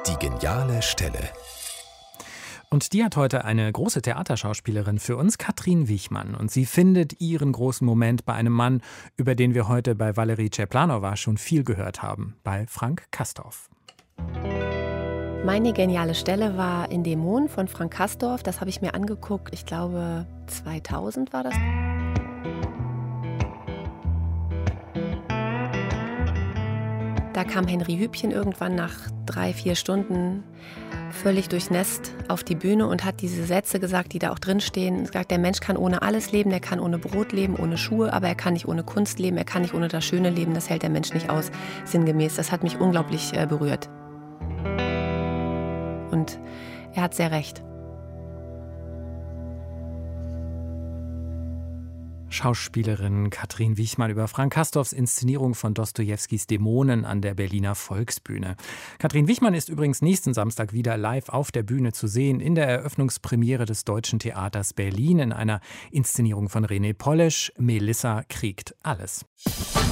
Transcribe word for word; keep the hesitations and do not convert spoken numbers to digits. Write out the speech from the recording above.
Die geniale Stelle. Und die hat heute eine große Theaterschauspielerin für uns, Katrin Wichmann. Und sie findet ihren großen Moment bei einem Mann, über den wir heute bei Valerie Czerplanowa schon viel gehört haben, bei Frank Castorf. Meine geniale Stelle war in Dämon von Frank Castorf. Das habe ich mir angeguckt, ich glaube zweitausend war das. Da kam Henry Hübchen irgendwann nach drei, vier Stunden völlig durchnässt auf die Bühne und hat diese Sätze gesagt, die da auch drin stehen. Er sagt, der Mensch kann ohne alles leben, der kann ohne Brot leben, ohne Schuhe, aber er kann nicht ohne Kunst leben, er kann nicht ohne das Schöne leben, das hält der Mensch nicht aus, sinngemäß. Das hat mich unglaublich äh, berührt. Und er hat sehr recht. Schauspielerin Katrin Wichmann über Frank Castorfs Inszenierung von Dostojewskis Dämonen an der Berliner Volksbühne. Katrin Wichmann ist übrigens nächsten Samstag wieder live auf der Bühne zu sehen in der Eröffnungspremiere des Deutschen Theaters Berlin in einer Inszenierung von René Polesch. Melissa kriegt alles.